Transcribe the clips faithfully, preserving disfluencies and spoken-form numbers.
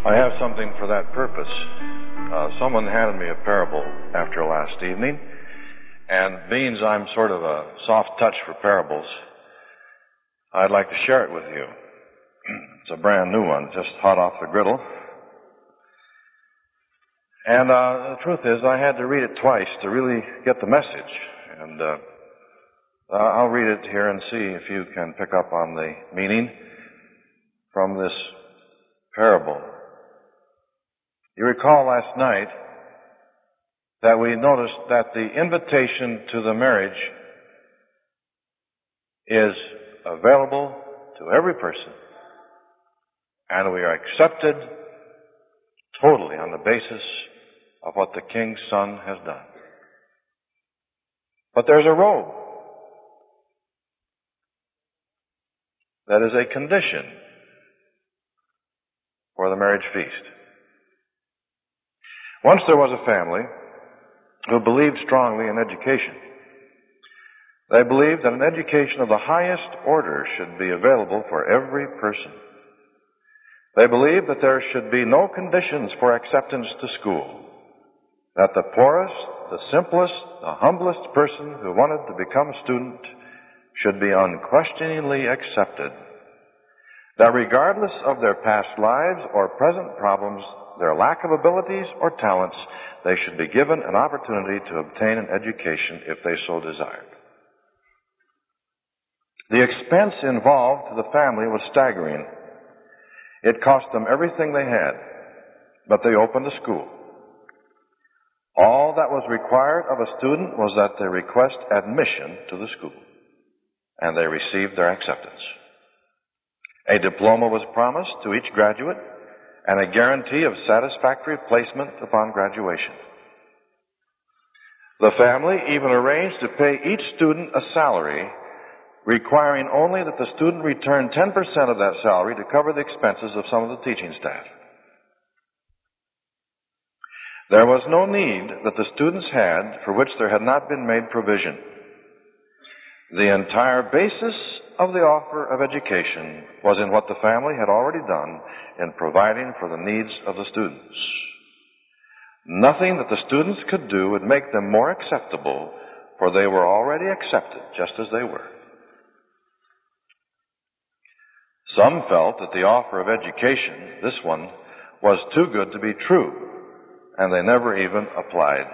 I have something for that purpose. Uh, someone handed me a parable after last evening, and being I'm sort of a soft touch for parables, I'd like to share it with you. It's a brand new one, just hot off the griddle. And uh, the truth is, I had to read it twice to really get the message. And uh, I'll read it here and see if you can pick up on the meaning from this parable. You recall last night that we noticed that the invitation to the marriage is available to every person, and we are accepted totally on the basis of what the King's Son has done. But there's a robe that is a condition for the marriage feast. Once there was a family who believed strongly in education. They believed that an education of the highest order should be available for every person. They believed that there should be no conditions for acceptance to school, that the poorest, the simplest, the humblest person who wanted to become a student should be unquestioningly accepted, that regardless of their past lives or present problems, their lack of abilities or talents, they should be given an opportunity to obtain an education if they so desired. The expense involved to the family was staggering. It cost them everything they had, but they opened a school. All that was required of a student was that they request admission to the school, and they received their acceptance. A diploma was promised to each graduate, and a guarantee of satisfactory placement upon graduation. The family even arranged to pay each student a salary, requiring only that the student return ten percent of that salary to cover the expenses of some of the teaching staff. There was no need that the students had for which there had not been made provision. The entire basis of the offer of education was in what the family had already done in providing for the needs of the students. Nothing that the students could do would make them more acceptable, for they were already accepted just as they were. Some felt that the offer of education, this one, was too good to be true, and they never even applied.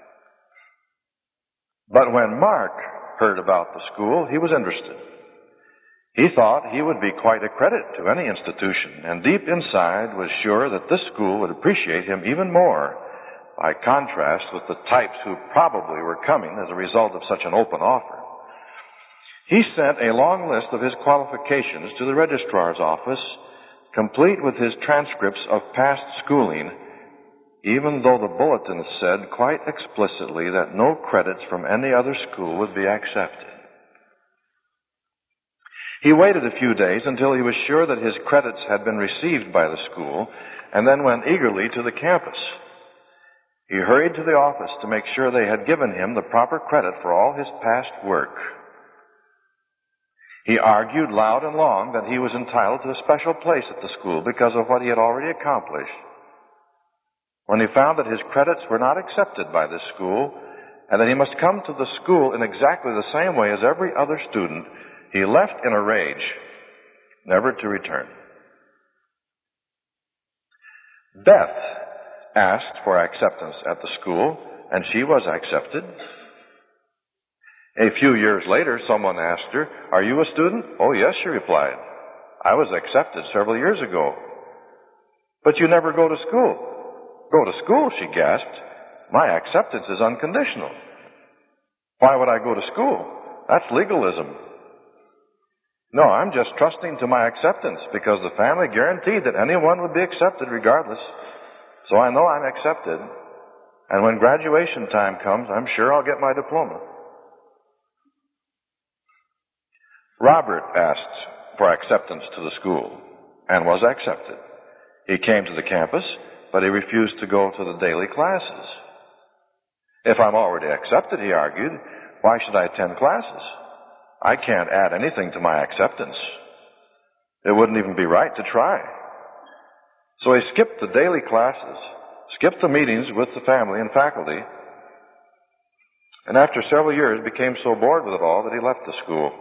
But when Mark heard about the school, he was interested. He thought he would be quite a credit to any institution, and deep inside was sure that this school would appreciate him even more by contrast with the types who probably were coming as a result of such an open offer. He sent a long list of his qualifications to the registrar's office, complete with his transcripts of past schooling, even though the bulletin said quite explicitly that no credits from any other school would be accepted. He waited a few days until he was sure that his credits had been received by the school, and then went eagerly to the campus. He hurried to the office to make sure they had given him the proper credit for all his past work. He argued loud and long that he was entitled to a special place at the school because of what he had already accomplished. When he found that his credits were not accepted by this school, and that he must come to the school in exactly the same way as every other student, he left in a rage, never to return. Beth asked for acceptance at the school, and she was accepted. A few years later, someone asked her, "Are you a student?" "Oh, yes," she replied. "I was accepted several years ago." "But you never go to school." "Go to school?" she gasped. "My acceptance is unconditional. Why would I go to school? That's legalism." "No, I'm just trusting to my acceptance because the family guaranteed that anyone would be accepted regardless. So I know I'm accepted. And when graduation time comes, I'm sure I'll get my diploma." Robert asked for acceptance to the school and was accepted. He came to the campus, but he refused to go to the daily classes. "If I'm already accepted," he argued, "why should I attend classes? I can't add anything to my acceptance. It wouldn't even be right to try." So So he skipped the daily classes, skipped the meetings with the family and faculty, and after several years became so bored with it all that he left the school.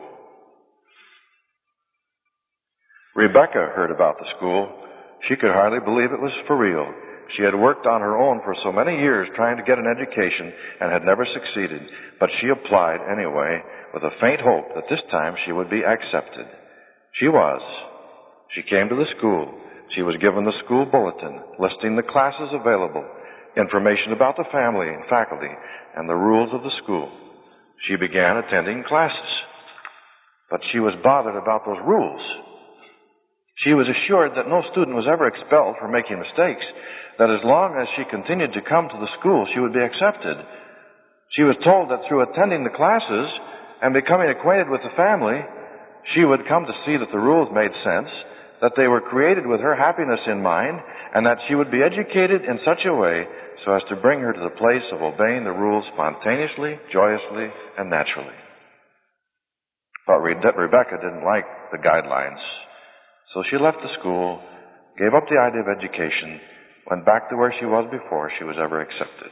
Rebecca heard about the school. She could hardly believe it was for real. She had worked on her own for so many years trying to get an education and had never succeeded, but she applied anyway with a faint hope that this time she would be accepted. She was. She came to the school. She was given the school bulletin listing the classes available, information about the family and faculty, and the rules of the school. She began attending classes, but she was bothered about those rules. She was assured that no student was ever expelled for making mistakes, that as long as she continued to come to the school, she would be accepted. She was told that through attending the classes and becoming acquainted with the family, she would come to see that the rules made sense, that they were created with her happiness in mind, and that she would be educated in such a way so as to bring her to the place of obeying the rules spontaneously, joyously, and naturally. But Rebecca didn't like the guidelines. So she left the school, gave up the idea of education, went back to where she was before she was ever accepted.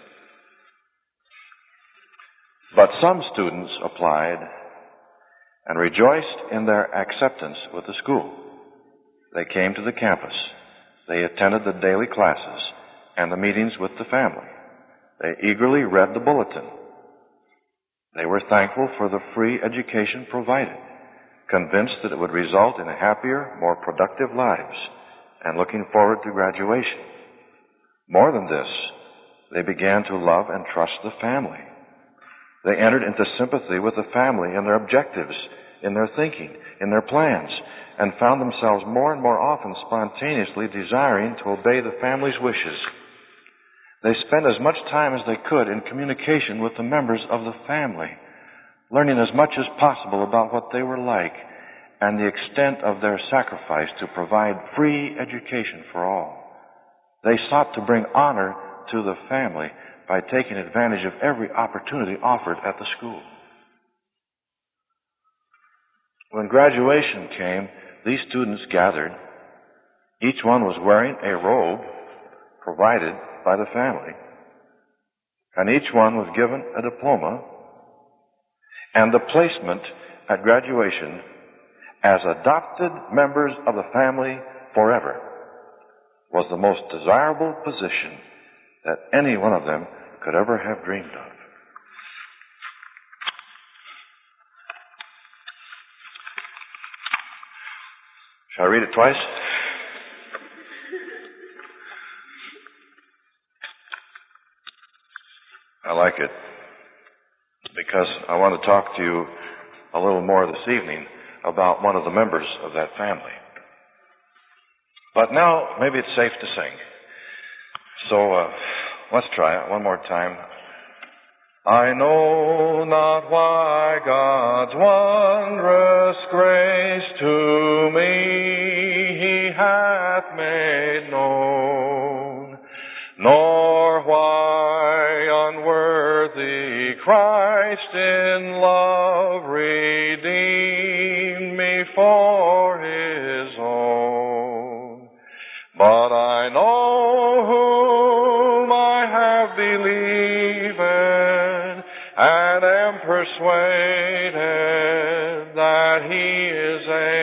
But some students applied and rejoiced in their acceptance with the school. They came to the campus. They attended the daily classes and the meetings with the family. They eagerly read the bulletin. They were thankful for the free education provided, convinced that it would result in happier, more productive lives, and looking forward to graduation. More than this, they began to love and trust the family. They entered into sympathy with the family and their objectives, in their thinking, in their plans, and found themselves more and more often spontaneously desiring to obey the family's wishes. They spent as much time as they could in communication with the members of the family, learning as much as possible about what they were like and the extent of their sacrifice to provide free education for all. They sought to bring honor to the family by taking advantage of every opportunity offered at the school. When graduation came, these students gathered. Each one was wearing a robe provided by the family, and each one was given a diploma, and the placement at graduation as adopted members of the family forever was the most desirable position that any one of them could ever have dreamed of. Shall I read it twice? I like it because I want to talk to you a little more this evening about one of the members of that family. But now, maybe it's safe to sing. So, uh, let's try it one more time. I know not why God's wondrous grace to me He hath made known, nor why unworthy Christ in love redeemed me for His own. But I know whom I have believed, and am persuaded that He is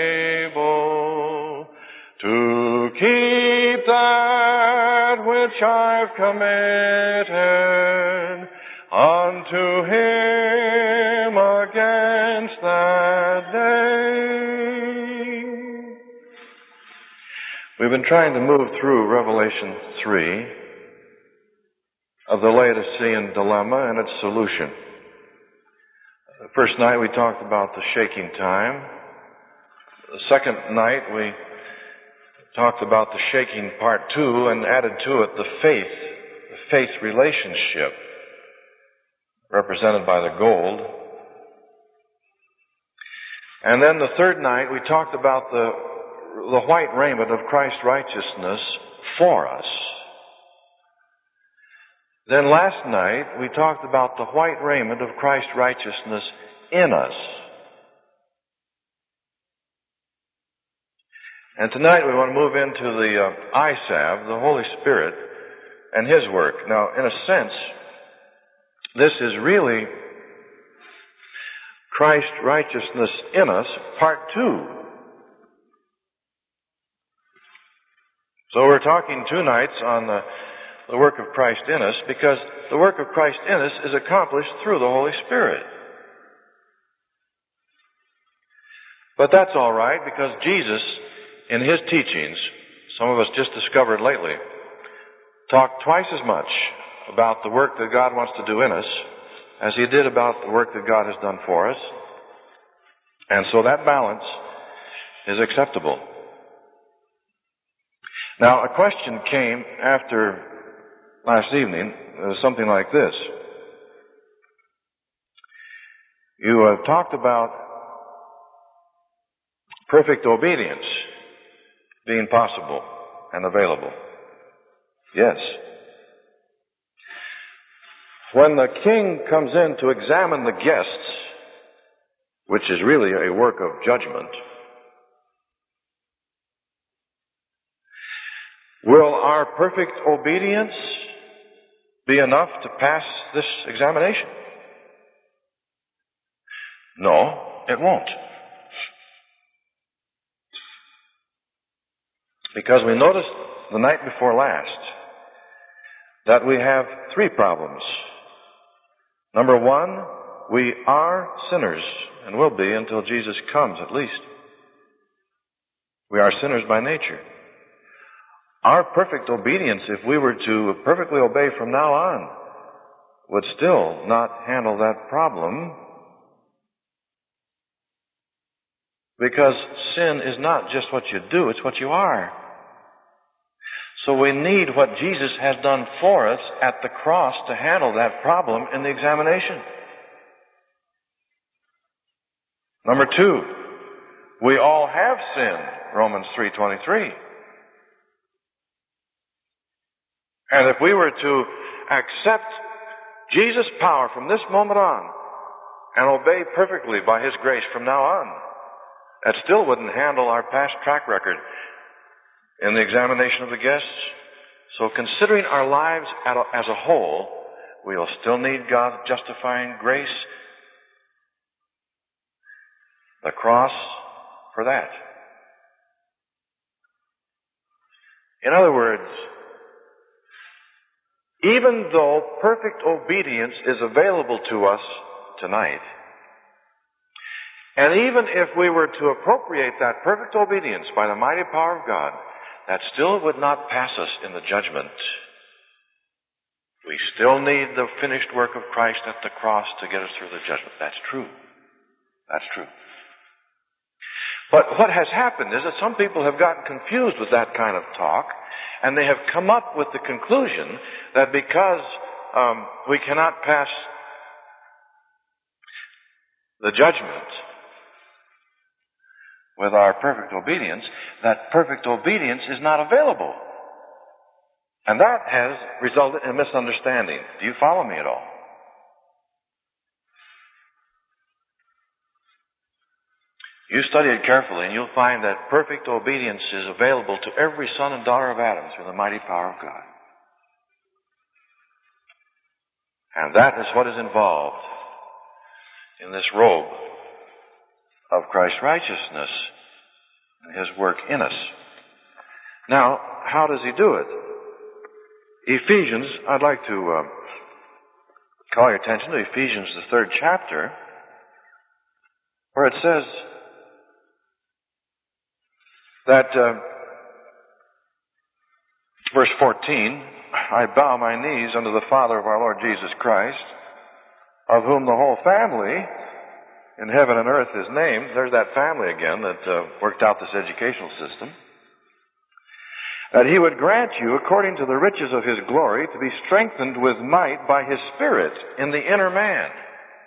able to keep that which I've committed unto Him against that day. We've been trying to move through Revelation three of the Laodicean dilemma and its solution. The first night we talked about the shaking time. The second night we talked about the shaking part two and added to it the faith, the faith relationship represented by the gold. And then the third night we talked about the, the white raiment of Christ's righteousness for us. Then last night, we talked about the white raiment of Christ's righteousness in us. And tonight we want to move into the uh, eye salve, the Holy Spirit, and His work. Now, in a sense, this is really Christ's righteousness in us, part two. So we're talking two nights on the, the work of Christ in us, because the work of Christ in us is accomplished through the Holy Spirit. But that's all right, because Jesus, in His teachings, some of us just discovered lately, talked twice as much about the work that God wants to do in us as He did about the work that God has done for us. And so that balance is acceptable. Now, a question came after last evening. It was something like this. You uh, talked about perfect obedience being possible and available. Yes. When the king comes in to examine the guests, which is really a work of judgment, will our perfect obedience be enough to pass this examination? No, it won't. Because we noticed the night before last that we have three problems. Number one, we are sinners, and will be until Jesus comes at least. We are sinners by nature. Our perfect obedience, if we were to perfectly obey from now on, would still not handle that problem, because sin is not just what you do, it's what you are. So we need what Jesus has done for us at the cross to handle that problem in the examination. Number two, we all have sinned, Romans three twenty-three. And if we were to accept Jesus' power from this moment on and obey perfectly by His grace from now on, that still wouldn't handle our past track record in the examination of the guests. So considering our lives as a whole, we'll still need God's justifying grace, the cross, for that. In other words, even though perfect obedience is available to us tonight, and even if we were to appropriate that perfect obedience by the mighty power of God, that still would not pass us in the judgment. We still need the finished work of Christ at the cross to get us through the judgment. That's true. That's true. But what has happened is that some people have gotten confused with that kind of talk, and they have come up with the conclusion that because um, we cannot pass the judgment with our perfect obedience, that perfect obedience is not available. And that has resulted in misunderstanding. Do you follow me at all? You study it carefully, and you'll find that perfect obedience is available to every son and daughter of Adam through the mighty power of God. And that is what is involved in this robe of Christ's righteousness and His work in us. Now, how does He do it? Ephesians, I'd like to uh, call your attention to Ephesians, the third chapter, where it says that, uh, verse fourteen, I bow my knees unto the Father of our Lord Jesus Christ, of whom the whole family in heaven and earth is named. There's that family again that uh, worked out this educational system. That He would grant you, according to the riches of His glory, to be strengthened with might by His Spirit in the inner man.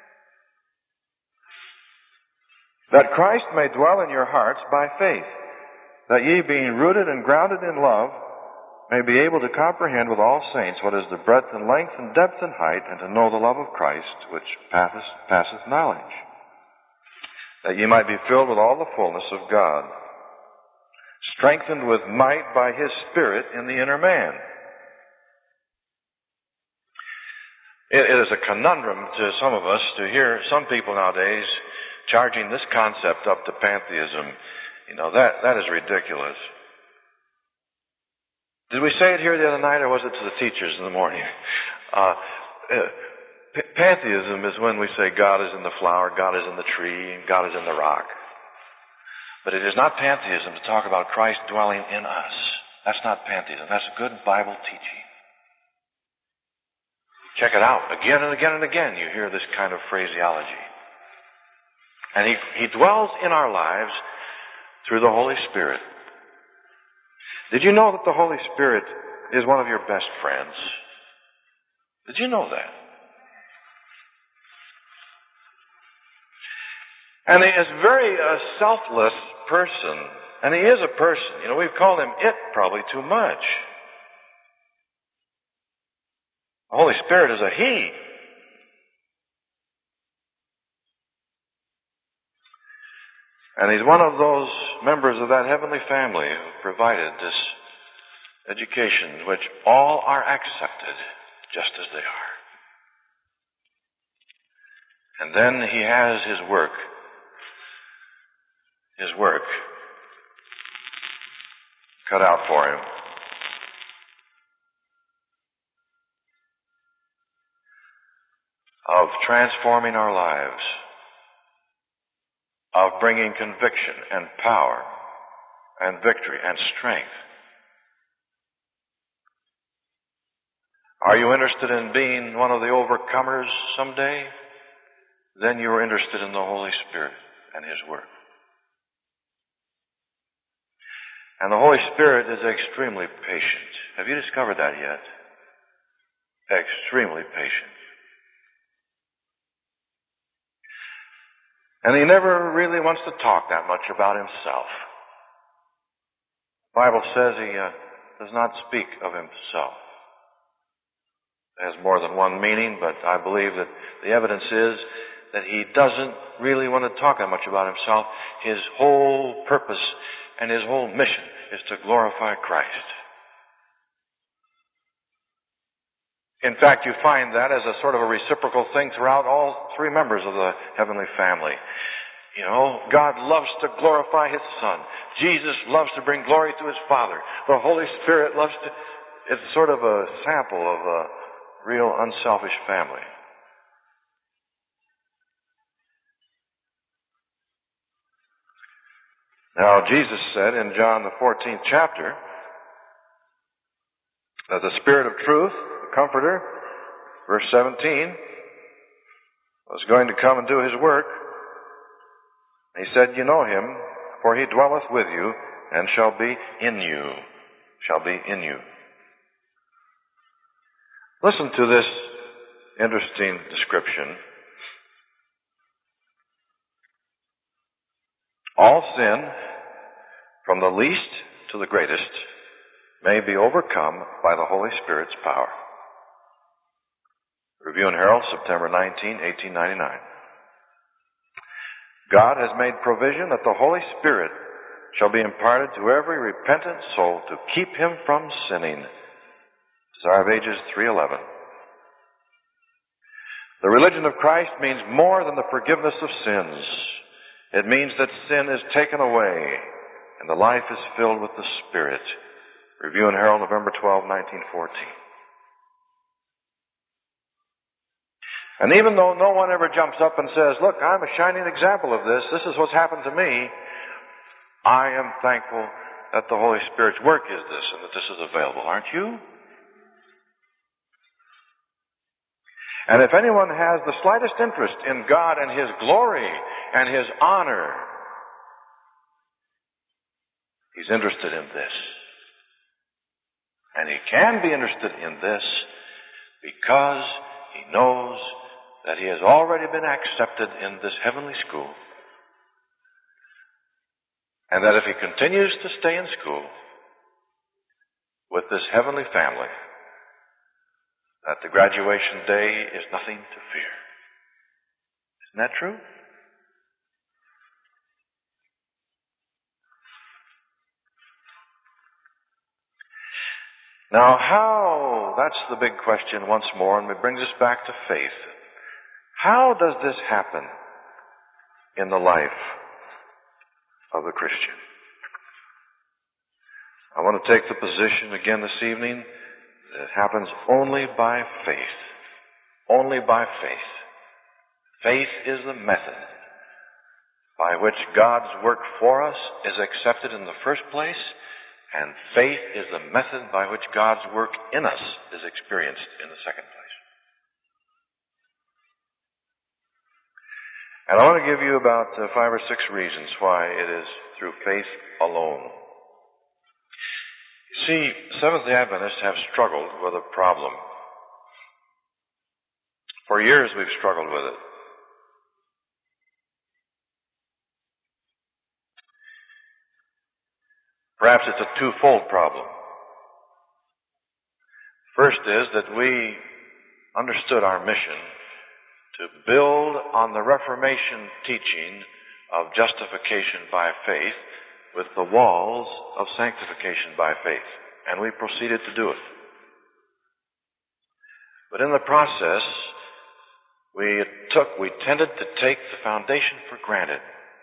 That Christ may dwell in your hearts by faith, that ye, being rooted and grounded in love, may be able to comprehend with all saints what is the breadth and length and depth and height, and to know the love of Christ, which passeth, passeth knowledge, that ye might be filled with all the fullness of God. strengthened with might by His Spirit in the inner man. It is a conundrum to some of us to hear some people nowadays charging this concept up to pantheism. You know, that, that is ridiculous. Did we say it here the other night, or was it to the teachers in the morning? Uh, uh, p- pantheism is when we say God is in the flower, God is in the tree, and God is in the rock. But it is not pantheism to talk about Christ dwelling in us. That's not pantheism. That's good Bible teaching. Check it out. Again and again and again you hear this kind of phraseology. And He, he dwells in our lives through the Holy Spirit. Did you know that the Holy Spirit is one of your best friends? Did you know that? And He is very a selfless person. And He is a person. You know, we've called Him it probably too much. The Holy Spirit is a He. And He's one of those members of that heavenly family who provided this education, which all are accepted just as they are. And then He has His work, His work cut out for Him. Of transforming our lives, of bringing conviction and power and victory and strength. Are you interested in being one of the overcomers someday? Then you are interested in the Holy Spirit and His work. And the Holy Spirit is extremely patient. Have you discovered that yet? Extremely patient. And He never really wants to talk that much about Himself. The Bible says He uh, does not speak of Himself. It has more than one meaning, but I believe that the evidence is that He doesn't really want to talk that much about Himself. His whole purpose and His whole mission is to glorify Christ. In fact, you find that as a sort of a reciprocal thing throughout all three members of the heavenly family. You know, God loves to glorify His Son. Jesus loves to bring glory to His Father. The Holy Spirit loves to... It's sort of a sample of a real unselfish family. Now, Jesus said in John the fourteenth chapter that the Spirit of truth, the Comforter, verse seventeen, was going to come and do His work. He said, you know Him, for He dwelleth with you and shall be in you. Shall be in you. Listen to this interesting description. All sin, from the least to the greatest, may be overcome by the Holy Spirit's power. Review and Herald, September nineteenth, eighteen ninety-nine. God has made provision that the Holy Spirit shall be imparted to every repentant soul to keep him from sinning. Desire of Ages three eleven. The religion of Christ means more than the forgiveness of sins. It means that sin is taken away and the life is filled with the Spirit. Review and Herald, November twelfth, nineteen fourteen. And even though no one ever jumps up and says, look, I'm a shining example of this, this is what's happened to me, I am thankful that the Holy Spirit's work is this and that this is available, aren't you? And if anyone has the slightest interest in God and His glory and His honor, he's interested in this. And he can be interested in this because he knows that he has already been accepted in this heavenly school. And that if he continues to stay in school with this heavenly family, that the graduation day is nothing to fear. Isn't that true? Now, how, that's the big question once more, and it brings us back to faith. How does this happen in the life of the Christian? I want to take the position again this evening that it happens only by faith. Only by faith. Faith is the method by which God's work for us is accepted in the first place, and faith is the method by which God's work in us is experienced in the second place. And I want to give you about uh, five or six reasons why it is through faith alone. You see, Seventh-day Adventists have struggled with a problem. For years we've struggled with it. Perhaps it's a twofold problem. First is that we understood our mission to build on the Reformation teaching of justification by faith with the walls of sanctification by faith. And we proceeded to do it. But in the process, we took, we tended to take the foundation for granted.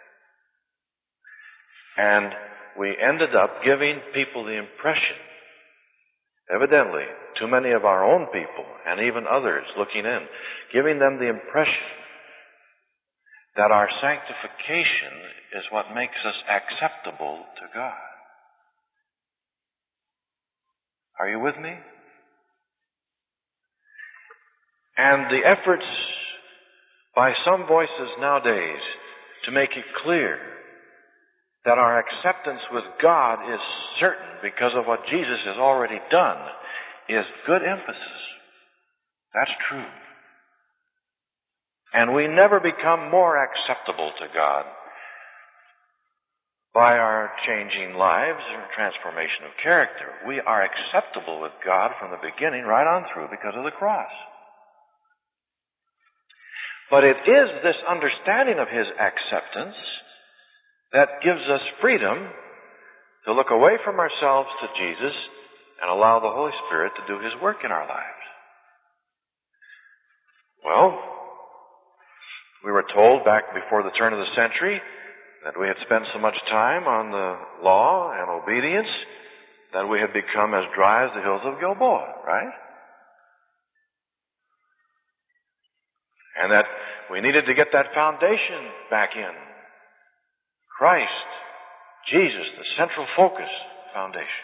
And we ended up giving people the impression, evidently, too many of our own people and even others looking in, giving them the impression that our sanctification is what makes us acceptable to God. Are you with me? And the efforts by some voices nowadays to make it clear that our acceptance with God is certain because of what Jesus has already done is good emphasis. That's true. And we never become more acceptable to God by our changing lives or transformation of character. We are acceptable with God from the beginning right on through because of the cross. But it is this understanding of His acceptance that gives us freedom to look away from ourselves to Jesus and allow the Holy Spirit to do His work in our lives. Well, we were told back before the turn of the century that we had spent so much time on the law and obedience that we had become as dry as the hills of Gilboa, right? And that we needed to get that foundation back in. Christ, Jesus, the central focus, foundation.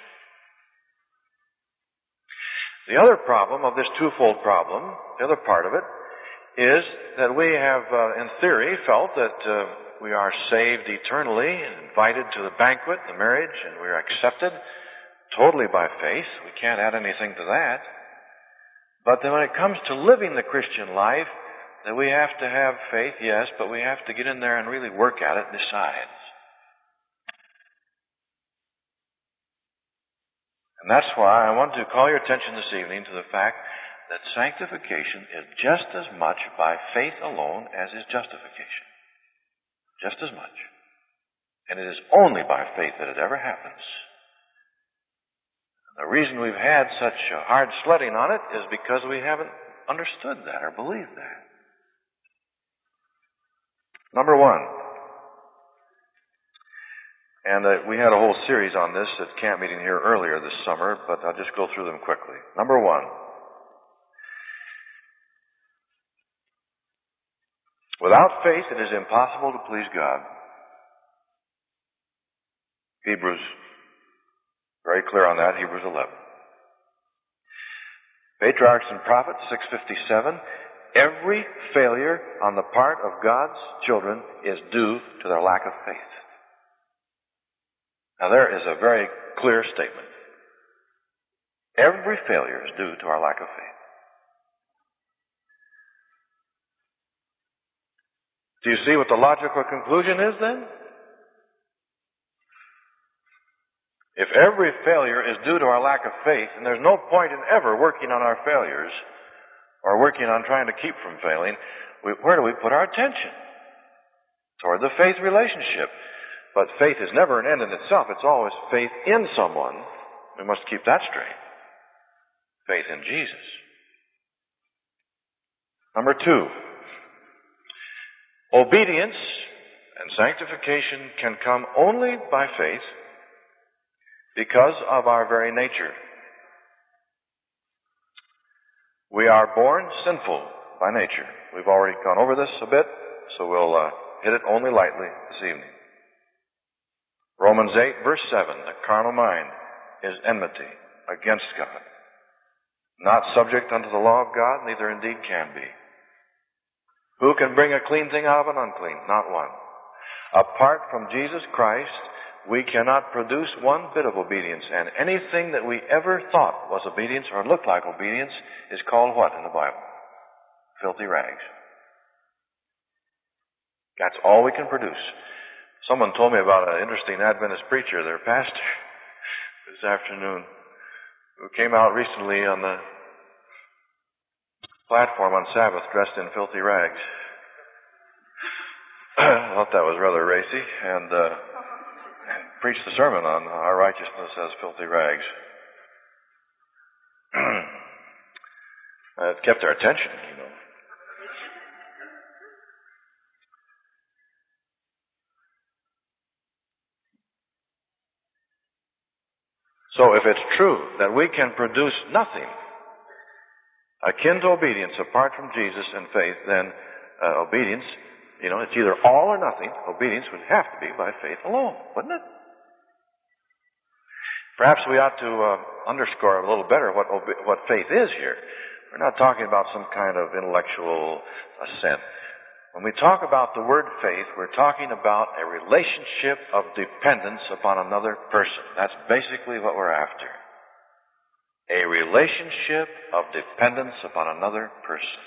The other problem of this twofold problem, the other part of it, is that we have, uh, in theory, felt that uh, we are saved eternally and invited to the banquet, the marriage, and we are accepted totally by faith. We can't add anything to that. But then when it comes to living the Christian life, that we have to have faith, yes, but we have to get in there and really work at it besides. And that's why I want to call your attention this evening to the fact that sanctification is just as much by faith alone as is justification. Just as much. And it is only by faith that it ever happens. And the reason we've had such hard sledding on it is because we haven't understood that or believed that. Number one, and uh, we had a whole series on this at camp meeting here earlier this summer, but I'll just go through them quickly. Number one, without faith it is impossible to please God. Hebrews, very clear on that, Hebrews eleven. Patriarchs and Prophets, six fifty-seven. Every failure on the part of God's children is due to their lack of faith. Now there is a very clear statement. Every failure is due to our lack of faith. Do you see what the logical conclusion is then? If every failure is due to our lack of faith, and there's no point in ever working on our failures or working on trying to keep from failing, we, where do we put our attention? Toward the faith relationship. But faith is never an end in itself. It's always faith in someone. We must keep that straight. faith in Jesus. Number two, obedience and sanctification can come only by faith because of our very nature. We are born sinful by nature. We've already gone over this a bit, so we'll uh, hit it only lightly this evening. Romans eight, verse seven, the carnal mind is enmity against God. Not subject unto the law of God, neither indeed can be. Who can bring a clean thing out of an unclean? Not one. Apart from Jesus Christ, we cannot produce one bit of obedience, and anything that we ever thought was obedience or looked like obedience is called what in the Bible? Filthy rags. That's all we can produce. Someone told me about an interesting Adventist preacher, their pastor, this afternoon, who came out recently on the platform on Sabbath dressed in filthy rags. I thought that was rather racy, and uh, preached a sermon on our righteousness as filthy rags. It kept their attention, you know. So if it's true that we can produce nothing akin to obedience apart from Jesus and faith, then uh, obedience, you know, it's either all or nothing. Obedience would have to be by faith alone, wouldn't it? Perhaps we ought to uh, underscore a little better what obe- what faith is here. We're not talking about some kind of intellectual assent. When we talk about the word faith, we're talking about a relationship of dependence upon another person. That's basically what we're after. A relationship of dependence upon another person.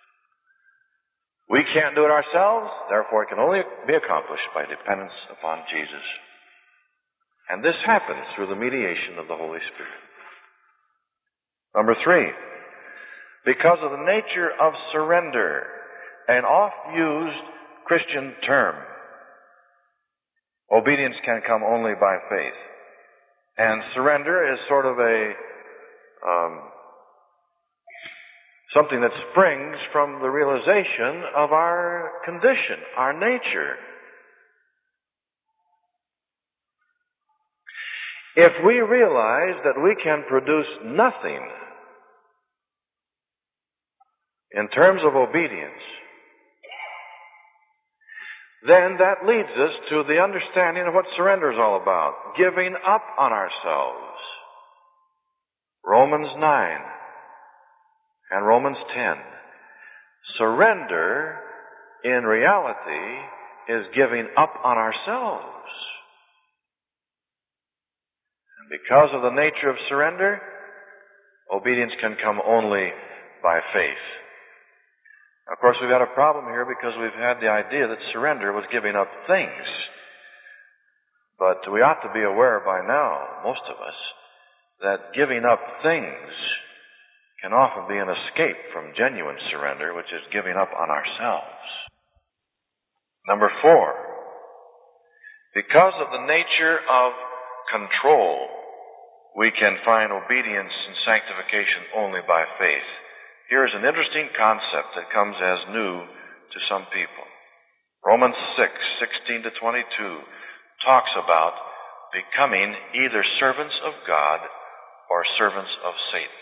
We can't do it ourselves, therefore it can only be accomplished by dependence upon Jesus. And this happens through the mediation of the Holy Spirit. Number three, because of the nature of surrender, an oft-used Christian term, obedience can come only by faith. And surrender is sort of a um, something that springs from the realization of our condition, our nature. If we realize that we can produce nothing in terms of obedience, then that leads us to the understanding of what surrender is all about. Giving up on ourselves. Romans nine and Romans ten. Surrender, in reality, is giving up on ourselves. And because of the nature of surrender, obedience can come only by faith. Of course, we've got a problem here because we've had the idea that surrender was giving up things. But we ought to be aware by now, most of us, that giving up things can often be an escape from genuine surrender, which is giving up on ourselves. Number four, because of the nature of control, we can find obedience and sanctification only by faith. Here's an interesting concept that comes as new to some people. Romans six, sixteen to twenty-two talks about becoming either servants of God or servants of Satan.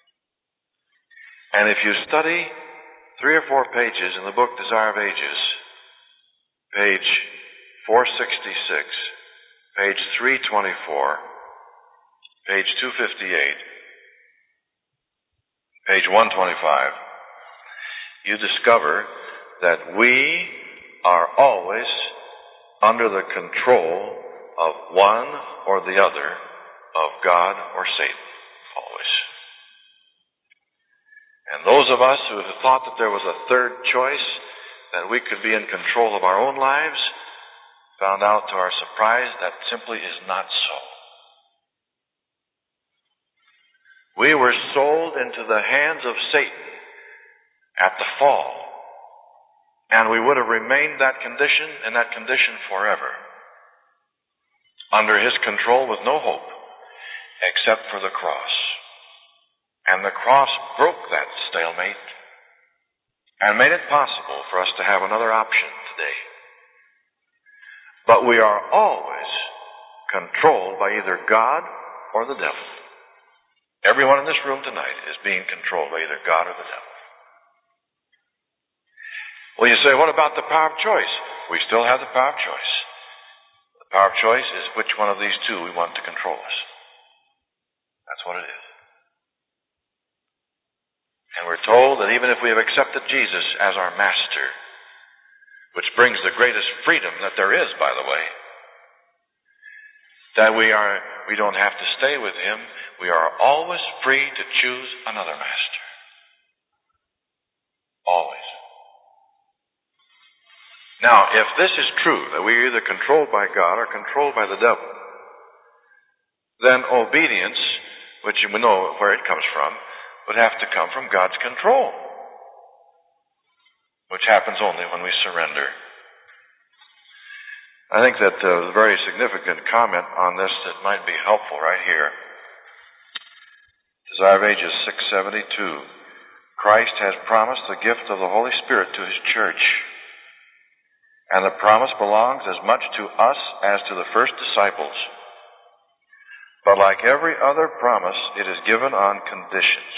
And if you study three or four pages in the book Desire of Ages, page four sixty-six, page three twenty-four, page two fifty-eight, page one twenty-five, you discover that we are always under the control of one or the other of God or Satan. Always. And those of us who have thought that there was a third choice, that we could be in control of our own lives, found out to our surprise that simply is not so. We were sold into the hands of Satan at the fall, and we would have remained that condition in that condition forever, under his control with no hope except for the cross. And And the cross broke that stalemate and made it possible for us to have another option today. But we are always controlled by either God or the devil. Everyone in this room tonight is being controlled by either God or the devil. Well, you say, what about the power of choice? We still have the power of choice. The power of choice is which one of these two we want to control us. That's what it is. And we're told that even if we have accepted Jesus as our master, which brings the greatest freedom that there is, by the way, that we are we don't have to stay with him. We are always free to choose another master. Always. Now, if this is true, that we are either controlled by God or controlled by the devil, then obedience, which we know where it comes from, would have to come from God's control, which happens only when we surrender. I think that uh, a very significant comment on this that might be helpful right here. Desire of Ages six seventy-two. Christ has promised the gift of the Holy Spirit to his church, and the promise belongs as much to us as to the first disciples. But like every other promise, it is given on conditions.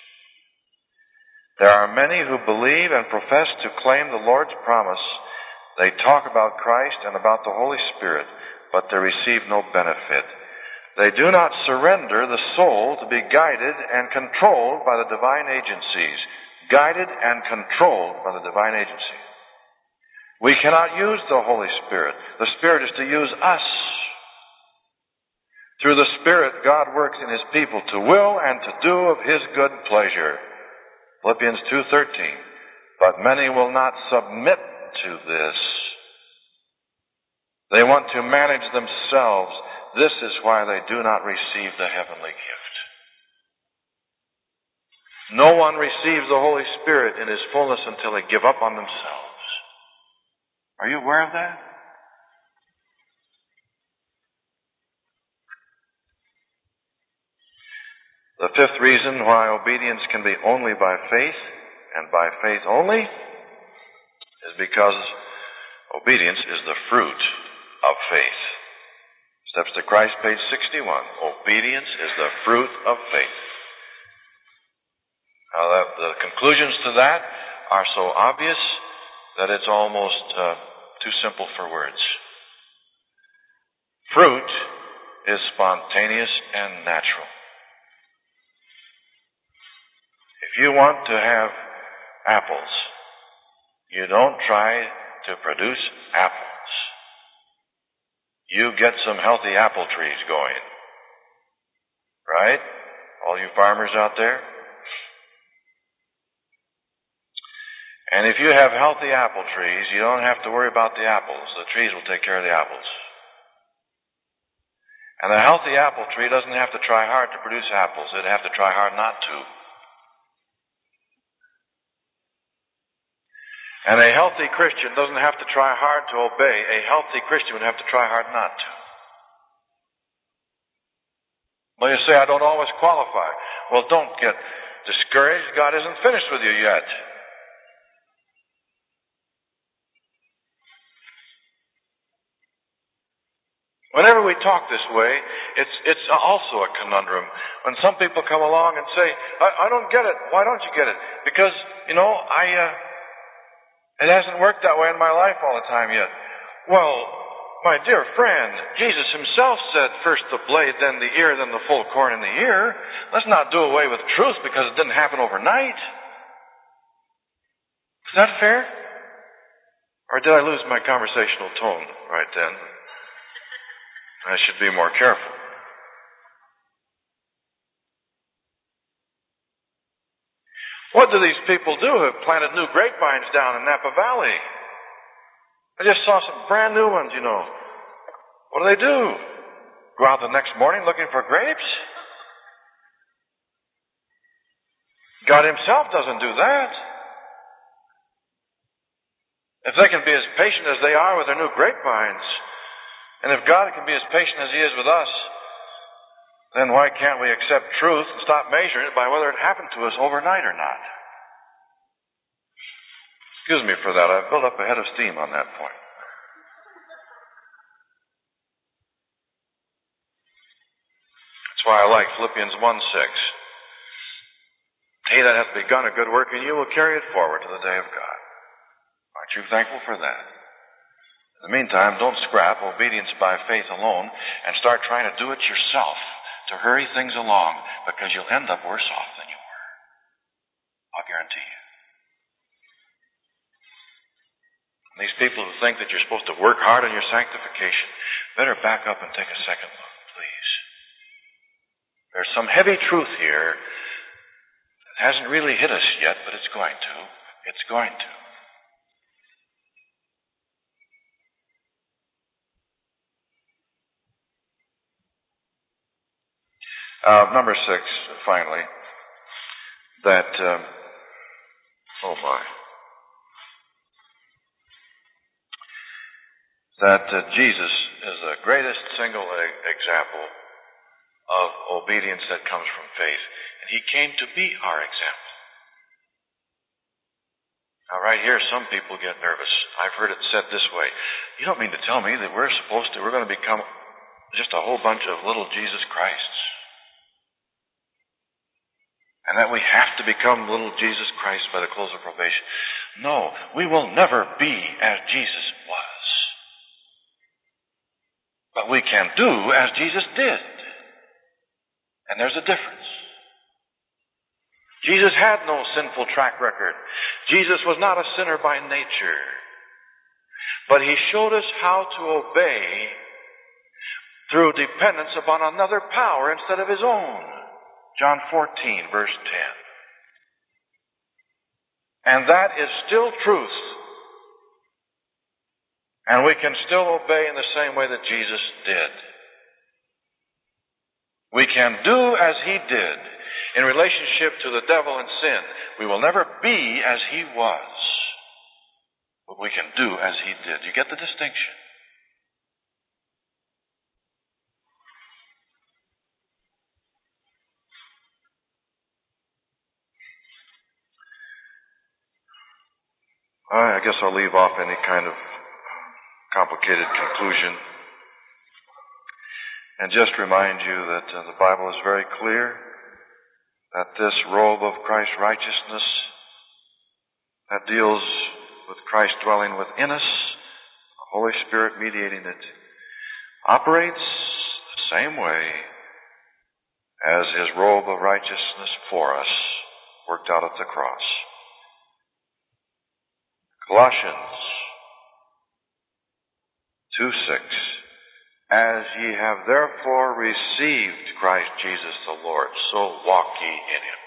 There are many who believe and profess to claim the Lord's promise. They talk about Christ and about the Holy Spirit, but they receive no benefit. They do not surrender the soul to be guided and controlled by the divine agencies. Guided and controlled by the divine agencies. We cannot use the Holy Spirit. The Spirit is to use us. Through the Spirit, God works in his people to will and to do of his good pleasure. Philippians two thirteen. But many will not submit to this. They want to manage themselves. This is why they do not receive the heavenly gift. No one receives the Holy Spirit in his fullness until they give up on themselves. Are you aware of that? The fifth reason why obedience can be only by faith, and by faith only, is because obedience is the fruit of faith. Steps to Christ, page sixty-one. Obedience is the fruit of faith. Now, the, the conclusions to that are so obvious that it's almost uh, too simple for words. Fruit is spontaneous and natural. If you want to have apples, you don't try to produce apples. You get some healthy apple trees going. Right? All you farmers out there? And if you have healthy apple trees, you don't have to worry about the apples. The trees will take care of the apples. And a healthy apple tree doesn't have to try hard to produce apples. It'd have to try hard not to. And a healthy Christian doesn't have to try hard to obey. A healthy Christian would have to try hard not to. Well, you say, I don't always qualify. Well, don't get discouraged. God isn't finished with you yet. Whenever we talk this way, it's it's also a conundrum. When some people come along and say, I, I don't get it. Why don't you get it? Because, you know, I... Uh, It hasn't worked that way in my life all the time yet. Well, my dear friend, Jesus himself said, first the blade, then the ear, then the full corn in the ear. Let's not do away with truth because it didn't happen overnight. Is that fair? Or did I lose my conversational tone right then? I should be more careful. What do these people do who have planted new grapevines down in Napa Valley? I just saw some brand new ones, you know. What do they do? Go out the next morning looking for grapes? God himself doesn't do that. If they can be as patient as they are with their new grapevines, and if God can be as patient as he is with us, then why can't we accept truth and stop measuring it by whether it happened to us overnight or not? Excuse me for that. I've built up a head of steam on that point. That's why I like Philippians one six. He that hath begun a good work in you will carry it forward to the day of God. Aren't you thankful for that? In the meantime, don't scrap obedience by faith alone and start trying to do it yourself to hurry things along, because you'll end up worse off than you were. I'll guarantee you. And these people who think that you're supposed to work hard on your sanctification better back up and take a second look, please. There's some heavy truth here. It hasn't really hit us yet, but it's going to. It's going to. Uh, number six, finally, that, um, oh my, that uh, Jesus is the greatest single example of obedience that comes from faith. And he came to be our example. Now, right here, some people get nervous. I've heard it said this way. You don't mean to tell me that we're supposed to, we're going to become just a whole bunch of little Jesus Christs? And that we have to become little Jesus Christ by the close of probation? No, we will never be as Jesus was. But we can do as Jesus did. And there's a difference. Jesus had no sinful track record. Jesus was not a sinner by nature. But he showed us how to obey through dependence upon another power instead of his own. John fourteen, verse ten. And that is still truth. And we can still obey in the same way that Jesus did. We can do as he did in relationship to the devil and sin. We will never be as he was. But we can do as he did. You get the distinction? I guess I'll leave off any kind of complicated conclusion and just remind you that uh, the Bible is very clear that this robe of Christ's righteousness that deals with Christ dwelling within us, the Holy Spirit mediating it, operates the same way as his robe of righteousness for us worked out at the cross. Colossians two six. As ye have therefore received Christ Jesus the Lord, so walk ye in him.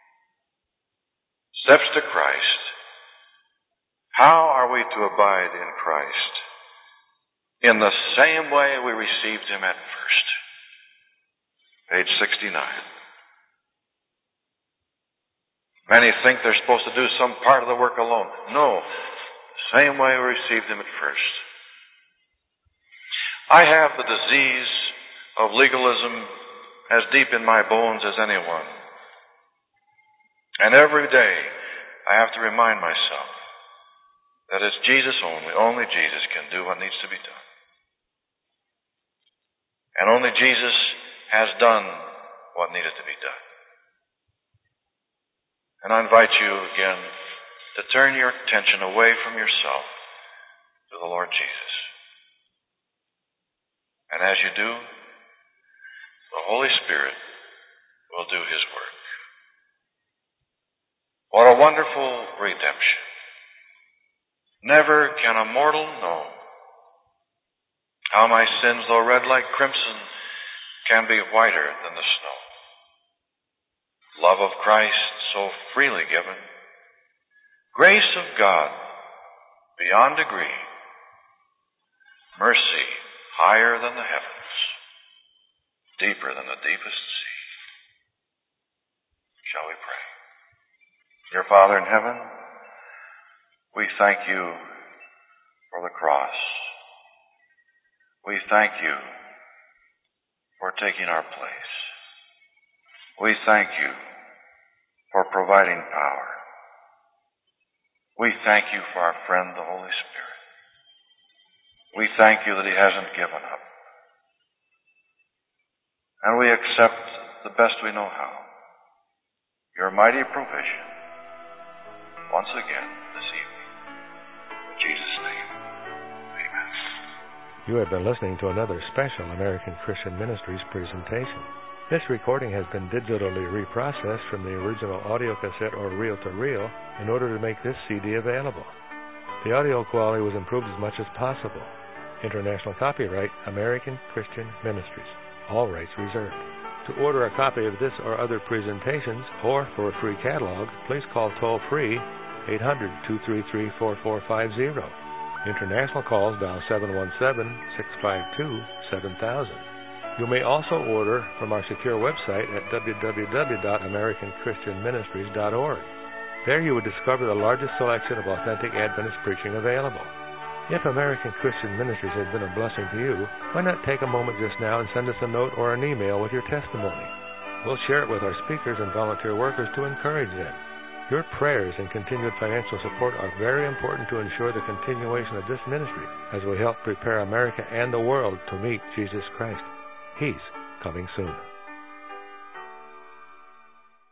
Steps to Christ. How are we to abide in Christ? In the same way we received him at first. Page sixty-nine. Many think they're supposed to do some part of the work alone. No. Same way we received him at first. I have the disease of legalism as deep in my bones as anyone. And every day I have to remind myself that it's Jesus only, only Jesus can do what needs to be done. And only Jesus has done what needed to be done. And I invite you again to turn your attention away from yourself to the Lord Jesus. And as you do, the Holy Spirit will do his work. What a wonderful redemption. Never can a mortal know how my sins, though red like crimson, can be whiter than the snow. Love of Christ so freely given. Grace of God beyond degree. Mercy higher than the heavens. Deeper than the deepest sea. Shall we pray? Dear Father in heaven, we thank you for the cross. We thank you for taking our place. We thank you for providing power. We thank you for our friend, the Holy Spirit. We thank you that he hasn't given up. And we accept the best we know how your mighty provision once again this evening. In Jesus' name, amen. You have been listening to another special American Christian Ministries presentation. This recording has been digitally reprocessed from the original audio cassette or reel-to-reel in order to make this C D available. The audio quality was improved as much as possible. International copyright, American Christian Ministries. All rights reserved. To order a copy of this or other presentations, or for a free catalog, please call toll-free eight hundred, two three three, four four five zero. International calls dial seven one seven, six five two, seven thousand. You may also order from our secure website at w w w dot american christian ministries dot org. There you will discover the largest selection of authentic Adventist preaching available. If American Christian Ministries has been a blessing to you, why not take a moment just now and send us a note or an email with your testimony? We'll share it with our speakers and volunteer workers to encourage them. Your prayers and continued financial support are very important to ensure the continuation of this ministry as we help prepare America and the world to meet Jesus Christ. He's coming soon.